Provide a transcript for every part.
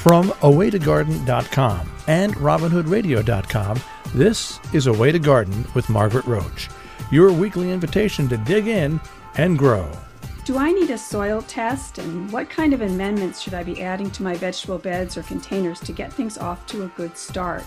From awaytogarden.com and robinhoodradio.com, this is A Way to Garden with Margaret Roach, your weekly invitation to dig in and grow. Do I need a soil test, and what kind of amendments should I be adding to my vegetable beds or containers to get things off to a good start?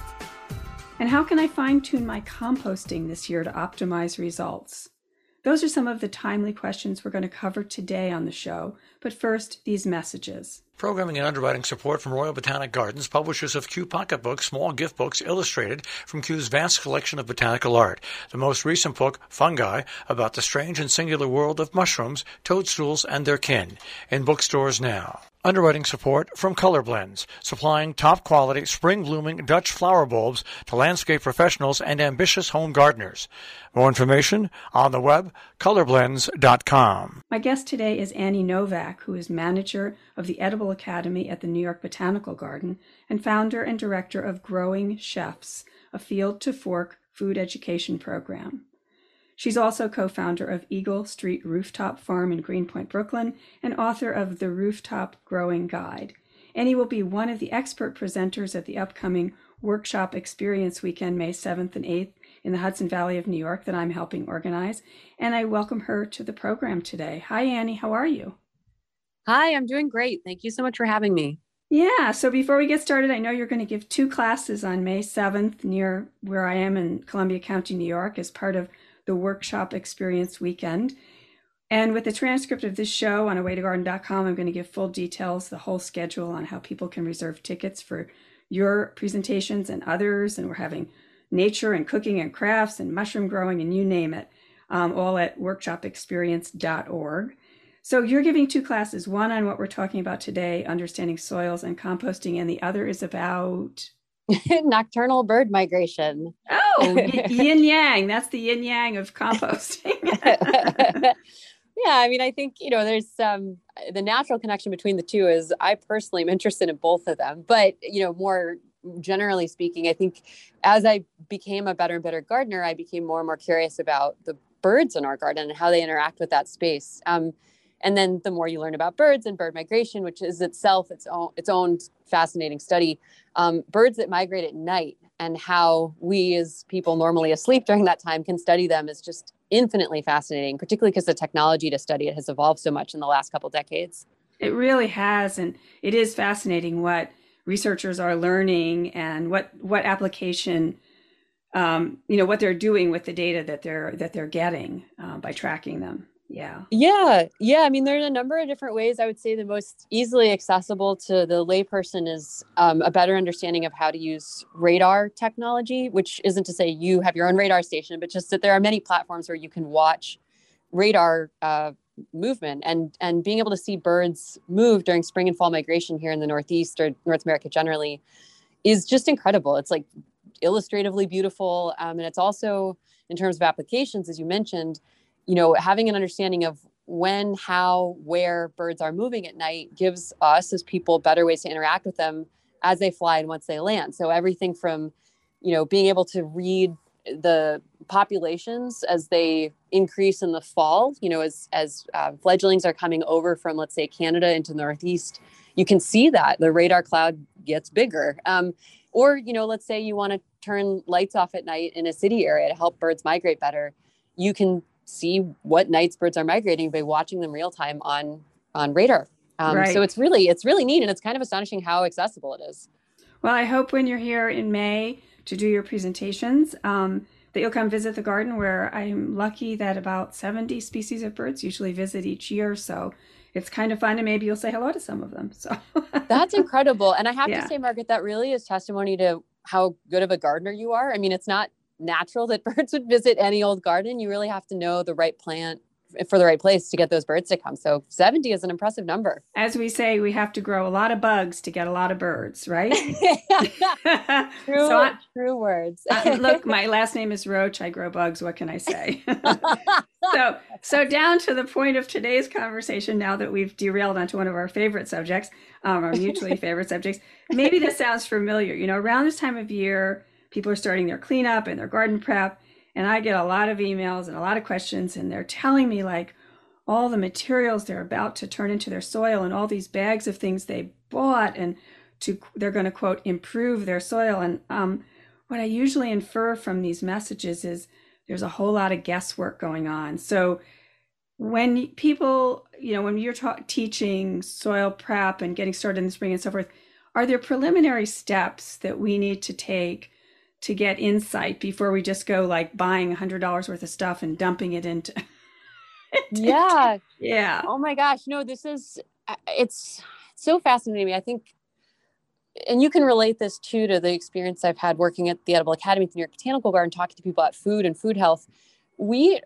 And how can I fine-tune my composting this year to optimize results? Those are some of the timely questions we're going to cover today on the show, but first, these messages. Programming and underwriting support from Royal Botanic Gardens, publishers of Kew Pocketbooks, small gift books illustrated from Kew's vast collection of botanical art. The most recent book, Fungi, about the strange and singular world of mushrooms, toadstools, and their kin, in bookstores now. Underwriting support from Color Blends, supplying top-quality, spring-blooming Dutch flower bulbs to landscape professionals and ambitious home gardeners. More information on the web, colorblends.com. My guest today is Annie Novak, who is manager of the Edible Academy at the New York Botanical Garden and founder and director of Growing Chefs, a field-to-fork food education program. She's also co-founder of Eagle Street Rooftop Farm in Greenpoint, Brooklyn, and author of The Rooftop Growing Guide. Annie will be one of the expert presenters at the upcoming Workshop Experience Weekend, May 7th and 8th in the Hudson Valley of New York that I'm helping organize, and I welcome her to the program today. Hi, Annie. How are you? Hi, I'm doing great. Thank you so much for having me. Yeah, so before we get started, I know you're going to give 2 classes on May 7th near where I am in Columbia County, New York, as part of the Workshop Experience Weekend. And with the transcript of this show on awaytogarden.com, I'm going to give full details, the whole schedule on how people can reserve tickets for your presentations and others. And we're having nature and cooking and crafts and mushroom growing and you name it, all at workshopexperience.org. So you're giving 2 classes, one on what we're talking about today, understanding soils and composting, and the other is about nocturnal bird migration. Oh, yin yang. That's the yin yang of composting. Yeah, I mean, I think, there's the natural connection between the two is I personally am interested in both of them. But, more generally speaking, I think as I became a better and better gardener, I became more and more curious about the birds in our garden and how they interact with that space. And then the more you learn about birds and bird migration, which is itself its own fascinating study, birds that migrate at night and how we as people normally asleep during that time can study them is just infinitely fascinating, particularly because the technology to study it has evolved so much in the last couple decades. It really has. And it is fascinating what researchers are learning and what application, what they're doing with the data that they're getting by tracking them. Yeah. I mean, there's a number of different ways. I would say the most easily accessible to the layperson is a better understanding of how to use radar technology, which isn't to say you have your own radar station, but just that there are many platforms where you can watch radar movement and being able to see birds move during spring and fall migration here in the Northeast or North America generally is just incredible. It's like illustratively beautiful. And it's also, in terms of applications, as you mentioned, having an understanding of when, how, where birds are moving at night gives us as people better ways to interact with them as they fly and once they land. So everything from, being able to read the populations as they increase in the fall, as fledglings are coming over from, let's say, Canada into the Northeast, you can see that the radar cloud gets bigger. Or, let's say you want to turn lights off at night in a city area to help birds migrate better. You can see what nights birds are migrating by watching them real time on radar. Right. So it's really neat, and it's kind of astonishing how accessible it is. Well, I hope when you're here in May to do your presentations, that you'll come visit the garden, where I'm lucky that about 70 species of birds usually visit each year. So it's kind of fun, and maybe you'll say hello to some of them. So that's incredible. And I have to say, Margaret, that really is testimony to how good of a gardener you are. I mean, it's not natural that birds would visit any old garden. You really have to know the right plant for the right place to get those birds to come. So 70 is an impressive number. As we say, we have to grow a lot of bugs to get a lot of birds, right? True words. Look, my last name is Roach. I grow bugs. What can I say? So down to the point of today's conversation, now that we've derailed onto one of our favorite subjects, our mutually favorite subjects, maybe this sounds familiar. Around this time of year, people are starting their cleanup and their garden prep. And I get a lot of emails and a lot of questions, and they're telling me like all the materials they're about to turn into their soil and all these bags of things they bought and they're going to quote improve their soil. And what I usually infer from these messages is there's a whole lot of guesswork going on. So when people, when you're teaching soil prep and getting started in the spring and so forth, are there preliminary steps that we need to take to get insight before we just go like buying $100 worth of stuff and dumping it into? Yeah. Yeah. Oh my gosh. No, it's so fascinating to me. I think, and you can relate this too to the experience I've had working at the Edible Academy at the New York Botanical Garden, talking to people about food and food health. We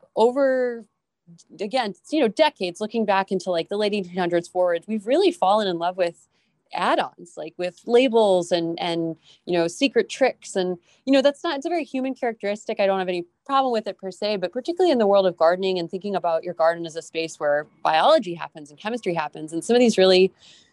decades looking back into like the late 1800s forward, we've really fallen in love with add-ons, like with labels and secret tricks. And, it's a very human characteristic. I don't have any problem with it per se, but particularly in the world of gardening and thinking about your garden as a space where biology happens and chemistry happens. And some of these really,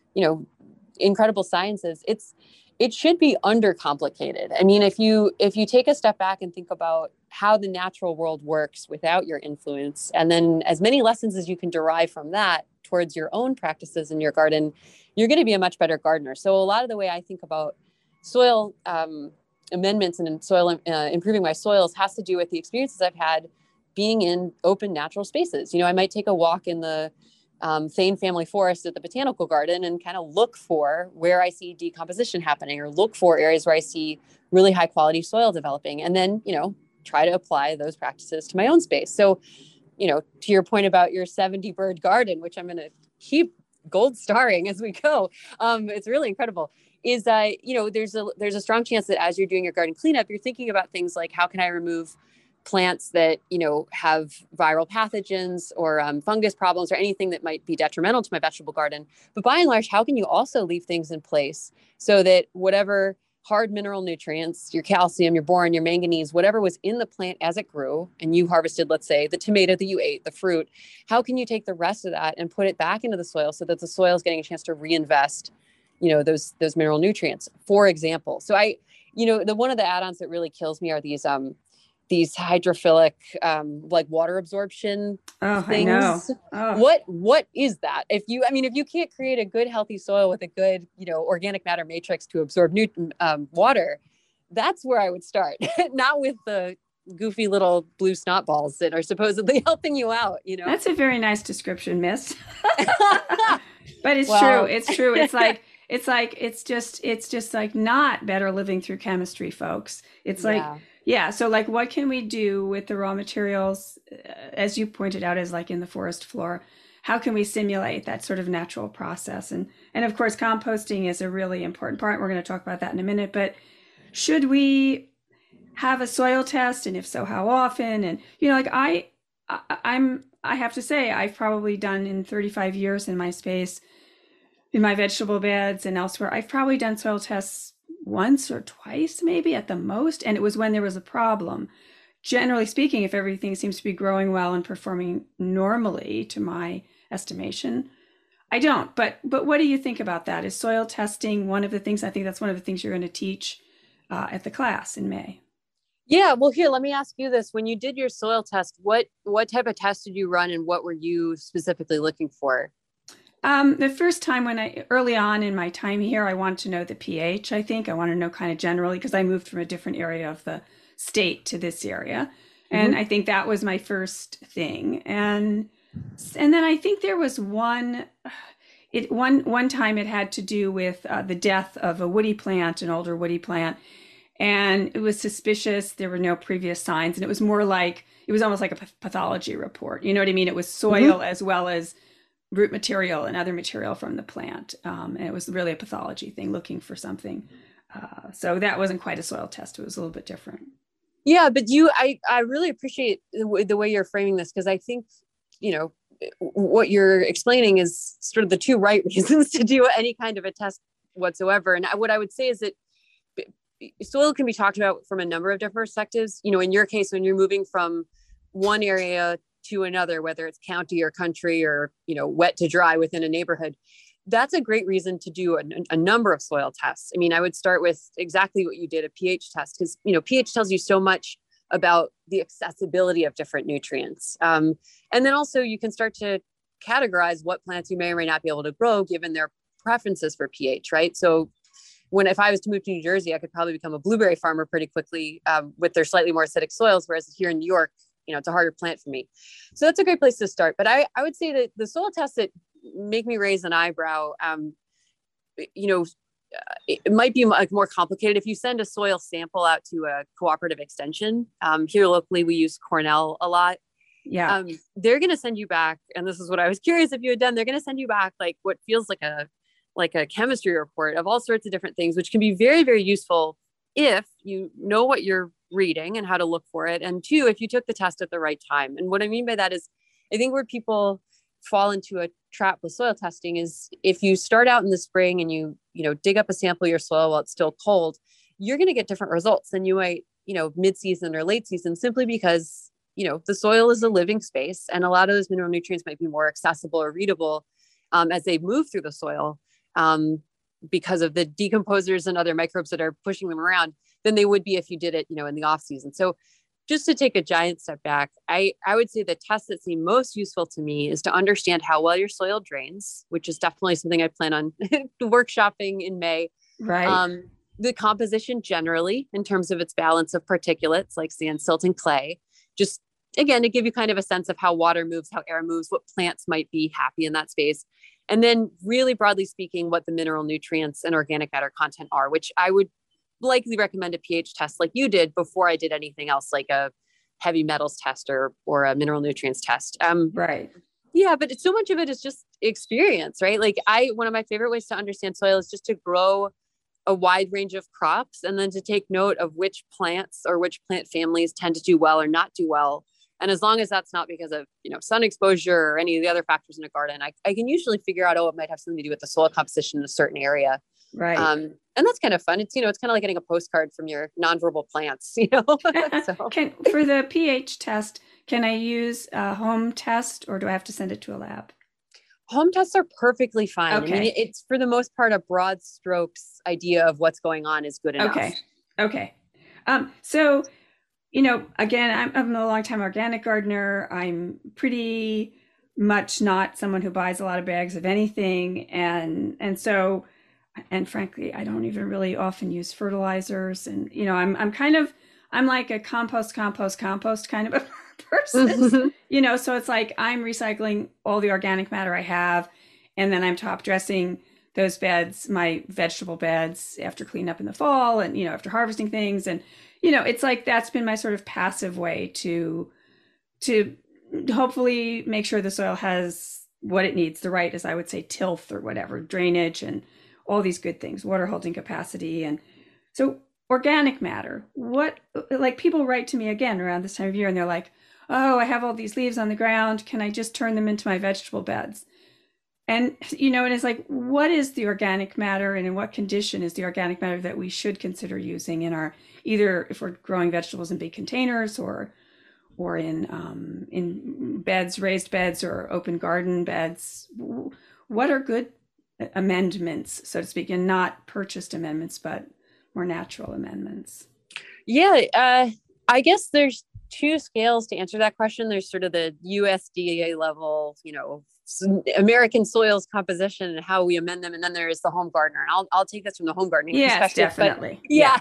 incredible sciences, it should be undercomplicated. I mean, if you take a step back and think about how the natural world works without your influence, and then as many lessons as you can derive from that towards your own practices in your garden, you're going to be a much better gardener. So a lot of the way I think about soil amendments and soil improving my soils has to do with the experiences I've had being in open natural spaces. I might take a walk in the Thane family forest at the botanical garden and kind of look for where I see decomposition happening, or look for areas where I see really high quality soil developing, and then, try to apply those practices to my own space. So, to your point about your 70 bird garden, which I'm going to keep gold starring as we go. It's really incredible. Is that, there's a strong chance that as you're doing your garden cleanup, you're thinking about things like, how can I remove plants that, have viral pathogens or fungus problems or anything that might be detrimental to my vegetable garden. But by and large, how can you also leave things in place so that whatever hard mineral nutrients, your calcium, your boron, your manganese, whatever was in the plant as it grew, and you harvested, let's say, the tomato that you ate, the fruit, how can you take the rest of that and put it back into the soil so that the soil is getting a chance to reinvest, those mineral nutrients, for example. So one of the add-ons that really kills me are these hydrophilic, like water absorption things. I know. Oh. What is that? If you can't create a good, healthy soil with a good, organic matter matrix to absorb water, that's where I would start. Not with the goofy little blue snot balls that are supposedly helping you out, That's a very nice description, miss. But it's true. It's true. It's just like not better living through chemistry, folks. It's like, yeah. So like, what can we do with the raw materials, as you pointed out, as like in the forest floor? How can we simulate that sort of natural process? And of course, composting is a really important part. We're going to talk about that in a minute, but should we have a soil test? And if so, how often? And, I have to say, I've probably done in 35 years in my space, in my vegetable beds and elsewhere, I've probably done soil tests once or twice, maybe at the most. And it was when there was a problem. Generally speaking, if everything seems to be growing well and performing normally, to my estimation, I don't. But what do you think about that? Is soil testing one of the things? I think that's one of the things you're going to teach at the class in May. Yeah. Well, here, let me ask you this. When you did your soil test, what type of test did you run, and what were you specifically looking for? The first time early on in my time here, I wanted to know the pH, I think. I wanted to know kind of generally, because I moved from a different area of the state to this area. And I think that was my first thing. And then I think there was one time it had to do with the death of a woody plant, an older woody plant. And it was suspicious. There were no previous signs. And it was almost like a pathology report. You know what I mean? It was soil as well as root material and other material from the plant. And it was really a pathology thing, looking for something. So that wasn't quite a soil test. It was a little bit different. Yeah, but I really appreciate the way you're framing this, because I think, what you're explaining is sort of the two right reasons to do any kind of a test whatsoever. And what I would say is that soil can be talked about from a number of different perspectives. In your case, when you're moving from one area to another, whether it's county or country or, wet to dry within a neighborhood, that's a great reason to do a number of soil tests. I mean, I would start with exactly what you did, a pH test, because, pH tells you so much about the accessibility of different nutrients. And then also you can start to categorize what plants you may or may not be able to grow given their preferences for pH, right? So, if I was to move to New Jersey, I could probably become a blueberry farmer pretty quickly with their slightly more acidic soils. Whereas here in New York, it's a harder plant for me. So that's a great place to start. But I would say that the soil tests that make me raise an eyebrow, it might be more complicated. If you send a soil sample out to a cooperative extension, here locally, we use Cornell a lot. Yeah. They're going to send you back. And this is what I was curious if you had done. They're going to send you back like what feels like a chemistry report of all sorts of different things, which can be very, very useful if you know what you're reading and how to look for it. And two, if you took the test at the right time. And what I mean by that is, I think where people fall into a trap with soil testing is if you start out in the spring and you dig up a sample of your soil while it's still cold, you're going to get different results than you might, mid-season or late season, simply because, the soil is a living space and a lot of those mineral nutrients might be more accessible or readable as they move through the soil because of the decomposers and other microbes that are pushing them around than they would be if you did it, in the off season. So just to take a giant step back, I would say the test that seemed most useful to me is to understand how well your soil drains, which is definitely something I plan on workshopping in May. Right. The composition generally, in terms of its balance of particulates like sand, silt, and clay, just again, to give you kind of a sense of how water moves, how air moves, what plants might be happy in that space. And then really broadly speaking, what the mineral nutrients and organic matter content are, which I would likely recommend a pH test like you did before I did anything else like a heavy metals test or a mineral nutrients test. Right. Yeah, but so much of it is just experience, right? Like one of my favorite ways to understand soil is just to grow a wide range of crops and then to take note of which plants or which plant families tend to do well or not do well. And as long as that's not because of, sun exposure or any of the other factors in a garden, I can usually figure out, it might have something to do with the soil composition in a certain area. Right. And that's kind of fun. It's, it's kind of like getting a postcard from your nonverbal plants, So. For the pH test, can I use a home test or do I have to send it to a lab? Home tests are perfecally fine. Okay. I mean, it's for the most part, a broad strokes idea of what's going on is good enough. Okay. So, again, I'm a longtime organic gardener. I'm pretty much not someone who buys a lot of bags of anything. And so, and frankly, I don't even really often use fertilizers. And, I'm like a compost kind of a person, so it's like I'm recycling all the organic matter I have. And then I'm top dressing those beds, my vegetable beds after cleanup in the fall and, after harvesting things. And, it's like, that's been my sort of passive way to hopefully make sure the soil has what it needs, the right, as I would say, tilth or whatever, drainage and all these good things, water holding capacity. And so organic matter, people write to me again around this time of year and they're like, oh, I have all these leaves on the ground. Can I just turn them into my vegetable beds? And, and it's like, what is the organic matter and in what condition is the organic matter that we should consider using in our, either if we're growing vegetables in big containers or in beds, raised beds or open garden beds? What are good amendments, so to speak, and not purchased amendments, but more natural amendments? Yeah, I guess there's two scales to answer that question. There's sort of the USDA level, American soils composition and how we amend them. And then there is the home gardener. And I'll take this from the home gardening perspective. Definitely. But yeah.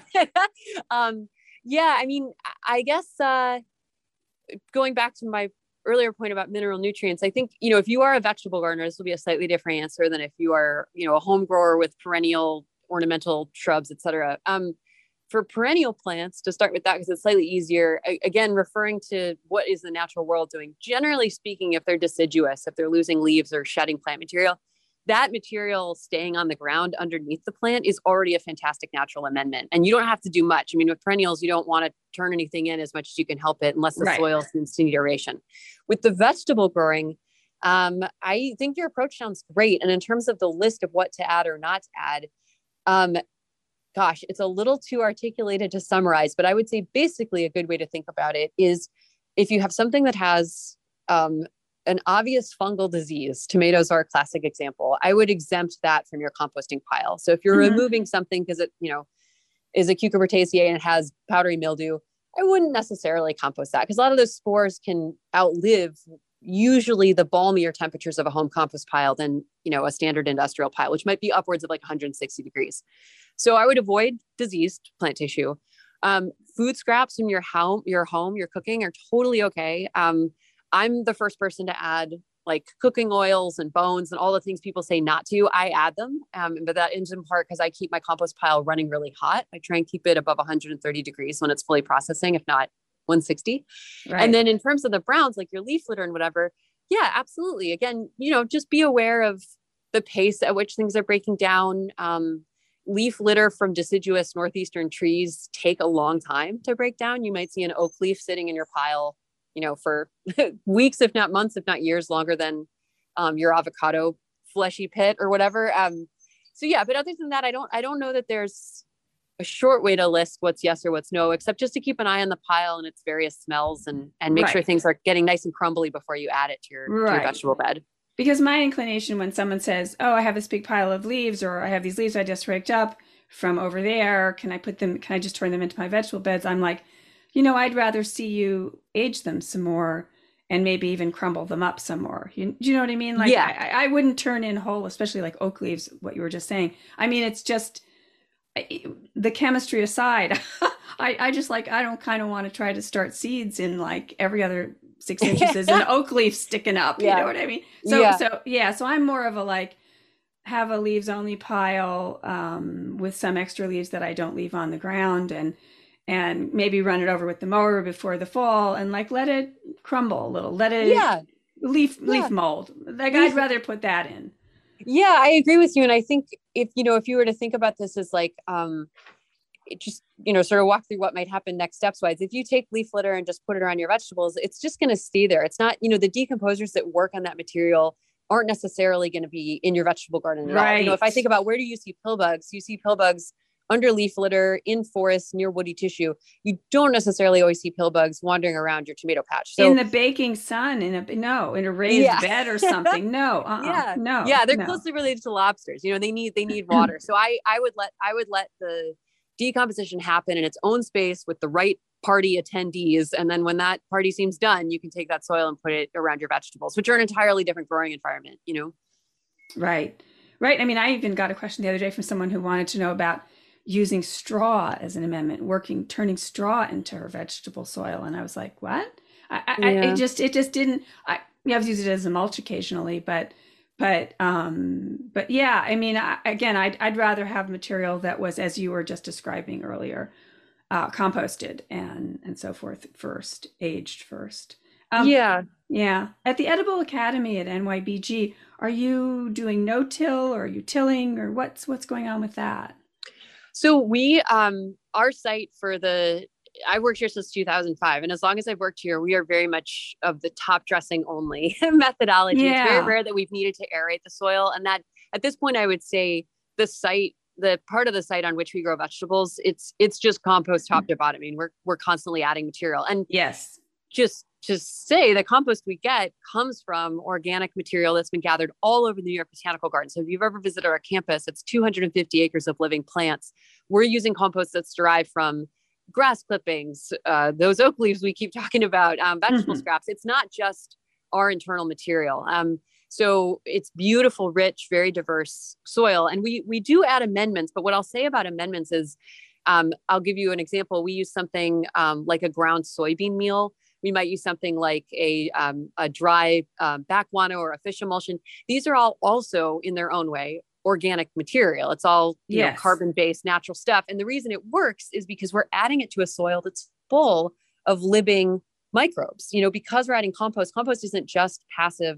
I mean, I guess going back to my earlier point about mineral nutrients, I think, if you are a vegetable gardener, this will be a slightly different answer than if you are, a home grower with perennial ornamental shrubs, et cetera. For perennial plants, to start with that, because it's slightly easier, again, referring to what is the natural world doing. Generally speaking, if they're deciduous, if they're losing leaves or shedding plant material, that material staying on the ground underneath the plant is already a fantastic natural amendment. And you don't have to do much. I mean, with perennials, you don't want to turn anything in as much as you can help it unless the soil seems to need aeration. With the vegetable growing, I think your approach sounds great. And in terms of the list of what to add or not to add, gosh, it's a little too articulated to summarize, but I would say basically a good way to think about it is if you have something that has an obvious fungal disease, tomatoes are a classic example, I would exempt that from your composting pile. So if you're removing something because it, is a Cucurbitaceae and it has powdery mildew, I wouldn't necessarily compost that because a lot of those spores can outlive usually the balmier temperatures of a home compost pile than, a standard industrial pile, which might be upwards of like 160 degrees. So I would avoid diseased plant tissue. Food scraps from your home, your cooking are totally okay. I'm the first person to add like cooking oils and bones and all the things people say not to. I add them, but that is in part because I keep my compost pile running really hot. I try and keep it above 130 degrees when it's fully processing, if not 160. Right. And then in terms of the browns, like your leaf litter and whatever, yeah, absolutely. Again, just be aware of the pace at which things are breaking down. Leaf litter from deciduous northeastern trees take a long time to break down. You might see an oak leaf sitting in your pile, for weeks, if not months, if not years longer than your avocado fleshy pit or whatever. So yeah, but other than that, I don't know that there's a short way to list what's yes or what's no, except just to keep an eye on the pile and its various smells and make sure things are getting nice and crumbly before you add it to your vegetable bed. Because my inclination when someone says, oh, I have this big pile of leaves, or I have these leaves I just raked up from over there, can I just turn them into my vegetable beds? I'm like, I'd rather see you age them some more and maybe even crumble them up some more. Do you know what I mean? Like, yeah. I wouldn't turn in whole, especially like oak leaves, what you were just saying. I mean, it's just the chemistry aside, I just like, I don't kind of want to try to start seeds in like every other 6 inches is an oak leaf sticking up. You know what I mean? So I'm more of a like, have a leaves only pile with some extra leaves that I don't leave on the ground, and maybe run it over with the mower before the fall and like let it crumble a little, let it leaf mold. Like I'd rather put that in. Yeah, I agree with you. And I think if you were to think about this as like, just, sort of walk through what might happen next steps wise. If you take leaf litter and just put it around your vegetables, it's just going to stay there. It's not, the decomposers that work on that material aren't necessarily going to be in your vegetable garden at all. If I think about where do you see pill bugs, you see pill bugs under leaf litter, in forests, near woody tissue. You don't necessarily always see pill bugs wandering around your tomato patch. So in the baking sun, in a raised bed or something. No. They're closely related to lobsters. They need water. So I would let the decomposition happen in its own space with the right party attendees. And then when that party seems done, you can take that soil and put it around your vegetables, which are an entirely different growing environment, Right. I mean, I even got a question the other day from someone who wanted to know about using straw as an amendment, turning straw into her vegetable soil. And I was like, what? It just didn't, I've used it as a mulch occasionally, but yeah, I mean, I'd rather have material that was, as you were just describing earlier, composted and so forth first, aged first. Yeah. At the Edible Academy at NYBG, are you doing no-till, or are you tilling, or what's going on with that? So we, our site I worked here since 2005. And as long as I've worked here, we are very much of the top dressing only methodology. Yeah. It's very rare that we've needed to aerate the soil. And that at this point, I would say the part of the site on which we grow vegetables, it's just compost top to bottom. I mean, we're constantly adding material. And yes, just say the compost we get comes from organic material that's been gathered all over the New York Botanical Garden. So if you've ever visited our campus, it's 250 acres of living plants. We're using compost that's derived from grass clippings, those oak leaves we keep talking about, vegetable scraps. It's not just our internal material. So it's beautiful, rich, very diverse soil. And we do add amendments, but what I'll say about amendments is, I'll give you an example. We use something like a ground soybean meal. We might use something like a dry back guano or a fish emulsion. These are all also in their own way organic material. It's all carbon-based natural stuff. And the reason it works is because we're adding it to a soil that's full of living microbes. Because we're adding compost. Compost isn't just passive,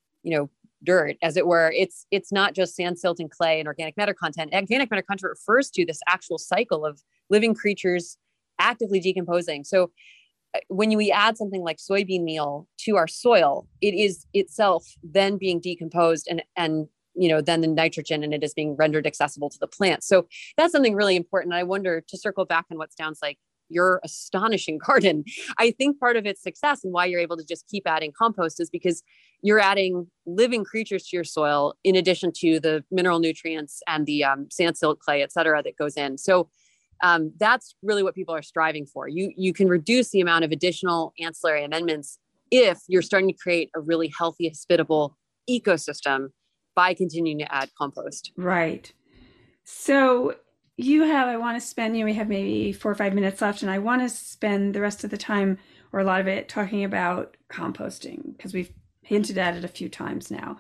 dirt, as it were. It's not just sand, silt, and clay and organic matter content. Organic matter content refers to this actual cycle of living creatures actively decomposing. So when we add something like soybean meal to our soil, it is itself then being decomposed and then the nitrogen in it is being rendered accessible to the plant. So that's something really important. I wonder, to circle back on what sounds like your astonishing garden, I think part of its success and why you're able to just keep adding compost is because you're adding living creatures to your soil in addition to the mineral nutrients and the sand, silt, clay, et cetera, that goes in. So that's really what people are striving for. You can reduce the amount of additional ancillary amendments if you're starting to create a really healthy, hospitable ecosystem by continuing to add compost. Right. So I want to spend, we have maybe 4 or 5 minutes left, and I want to spend the rest of the time, or a lot of it, talking about composting, because we've hinted at it a few times now.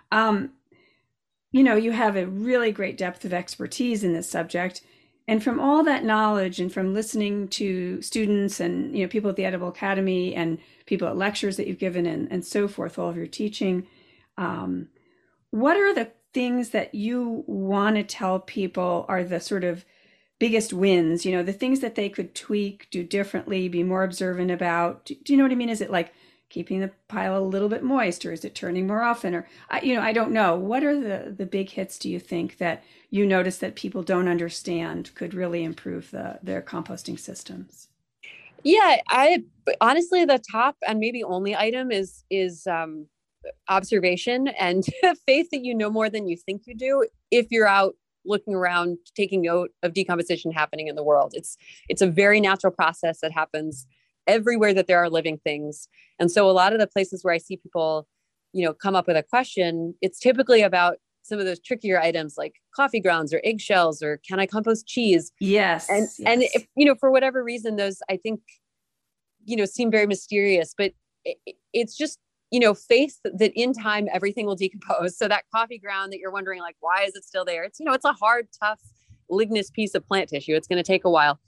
You have a really great depth of expertise in this subject. And from all that knowledge and from listening to students and, people at the Edible Academy and people at lectures that you've given and so forth, all of your teaching, what are the things that you want to tell people are the sort of biggest wins, the things that they could tweak, do differently, be more observant about? Do you know what I mean? Is it like keeping the pile a little bit moist, or is it turning more often? Or, I don't know. What are the big hits, do you think, that you notice that people don't understand could really improve their composting systems? Yeah, honestly, the top and maybe only item is observation and faith that you know more than you think you do. If you're out looking around, taking note of decomposition happening in the world, it's a very natural process that happens everywhere that there are living things. And so a lot of the places where I see people, come up with a question, it's typically about some of those trickier items like coffee grounds or eggshells, or can I compost cheese? Yes. And if, for whatever reason, those, I think, seem very mysterious, but it's just, faith that in time, everything will decompose. So that coffee ground that you're wondering, like, why is it still there? It's, it's a hard, tough, lignous piece of plant tissue. It's going to take a while.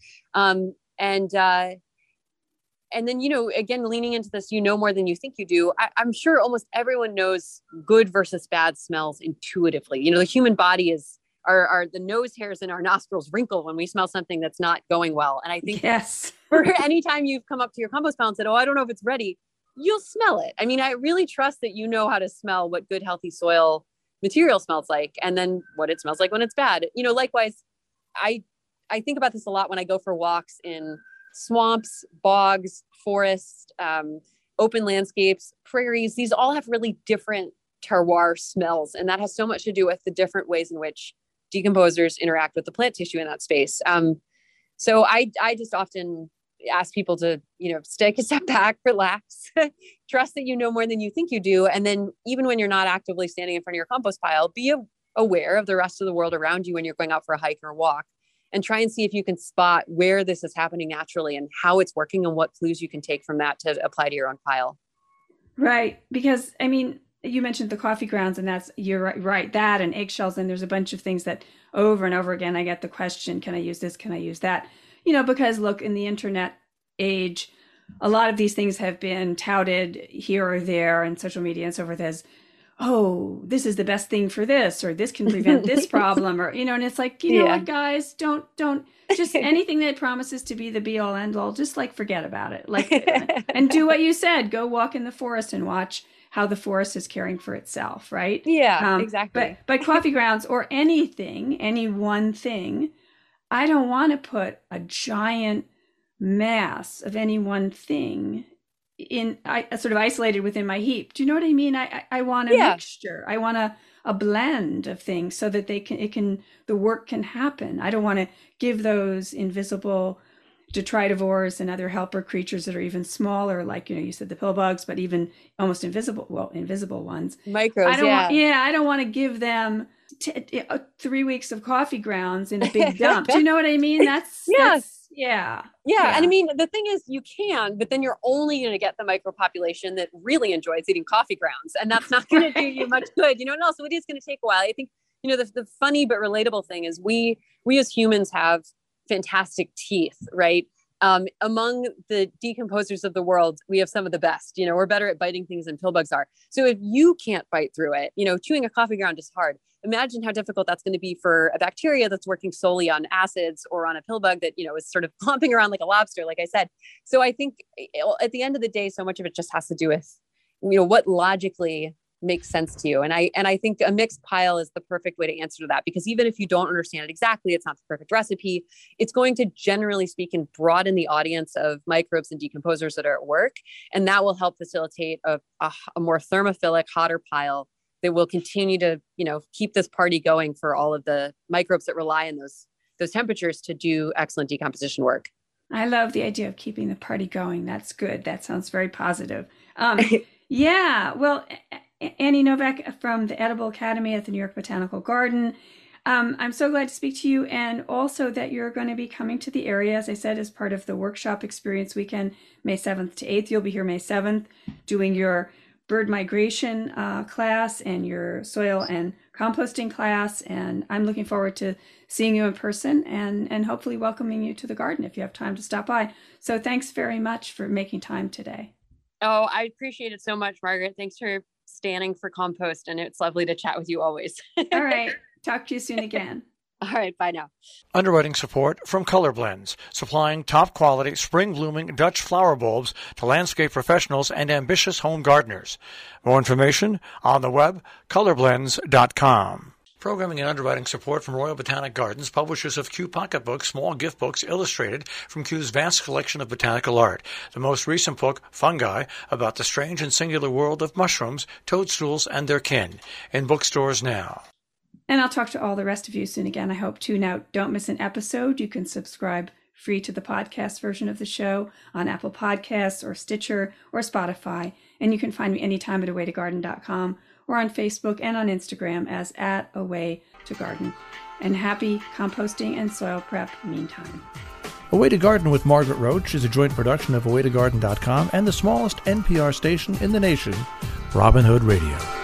And then, again, leaning into this, more than you think you do. I'm sure almost everyone knows good versus bad smells intuitively. The human body are the nose hairs in our nostrils wrinkle when we smell something that's not going well. And I think yes, for any time you've come up to your compost pile and said, oh, I don't know if it's ready, you'll smell it. I mean, I really trust that you know how to smell what good, healthy soil material smells like, and then what it smells like when it's bad. Likewise, I think about this a lot when I go for walks in swamps, bogs, forests, open landscapes, prairies. These all have really different terroir smells. And that has so much to do with the different ways in which decomposers interact with the plant tissue in that space. So I just often ask people to, take a step back, relax, trust that you know more than you think you do. And then even when you're not actively standing in front of your compost pile, be aware of the rest of the world around you when you're going out for a hike or a walk, and try and see if you can spot where this is happening naturally and how it's working and what clues you can take from that to apply to your own pile. Right. Because, you mentioned the coffee grounds, and you're right, that and eggshells, and there's a bunch of things that over and over again, I get the question, can I use this? Can I use that? Because look, in the internet age, a lot of these things have been touted here or there in social media and so forth as, oh, this is the best thing for this, or this can prevent this problem, or, and it's like, what, guys, don't just anything that promises to be the be all end all, just forget about it. And do what you said, go walk in the forest and watch how the forest is caring for itself. Right. Yeah, exactly. But coffee grounds or any one thing, I don't want to put a giant mass of any one thing sort of isolated within my heap. Do you know what I mean? I want a mixture. I want a blend of things so that the work can happen. I don't want to give those invisible detritivores and other helper creatures that are even smaller, like, you said the pill bugs, but even almost invisible ones. Microbes, I don't want to give them 3 weeks of coffee grounds in a big dump. Do you know what I mean? Yeah. And I mean, the thing is, you can, but then you're only going to get the micropopulation that really enjoys eating coffee grounds. And that's not going to do you much good, and also it is going to take a while. I think, the funny but relatable thing is we as humans have fantastic teeth, right? Among the decomposers of the world, we have some of the best. We're better at biting things than pill bugs are. So if you can't bite through it, chewing a coffee ground is hard. Imagine how difficult that's going to be for a bacteria that's working solely on acids, or on a pill bug that, is sort of clomping around like a lobster, like I said. So I think at the end of the day, so much of it just has to do with, what logically makes sense to you. And I think a mixed pile is the perfect way to answer to that, because even if you don't understand it exactly, it's not the perfect recipe. It's going to, generally speaking, broaden the audience of microbes and decomposers that are at work. And that will help facilitate a more thermophilic, hotter pile that will continue to, keep this party going for all of the microbes that rely on those temperatures to do excellent decomposition work. I love the idea of keeping the party going. That's good. That sounds very positive. Yeah, well, Annie Novak from the Edible Academy at the New York Botanical Garden. I'm so glad to speak to you, and also that you're going to be coming to the area, as I said, as part of the Workshop Experience Weekend, May 7th to 8th. You'll be here May 7th doing your bird migration class and your soil and composting class, and I'm looking forward to seeing you in person and hopefully welcoming you to the garden if you have time to stop by. So thanks very much for making time today. Oh, I appreciate it so much, Margaret. Thanks for standing for compost, and it's lovely to chat with you always. All right. Talk to you soon again. All right. Bye now. Underwriting support from Color Blends, supplying top-quality, spring-blooming Dutch flower bulbs to landscape professionals and ambitious home gardeners. More information on the web, colorblends.com. Programming and underwriting support from Royal Botanic Gardens, publishers of Kew Pocketbooks, small gift books illustrated from Kew's vast collection of botanical art. The most recent book, Fungi, about the strange and singular world of mushrooms, toadstools, and their kin. In bookstores now. And I'll talk to all the rest of you soon again, I hope too. Now, don't miss an episode. You can subscribe free to the podcast version of the show on Apple Podcasts or Stitcher or Spotify. And you can find me anytime at awaytogarden.com or on Facebook and on Instagram as @awaytogarden. And happy composting and soil prep meantime. A Way to Garden with Margaret Roach is a joint production of awaytogarden.com and the smallest NPR station in the nation, Robin Hood Radio.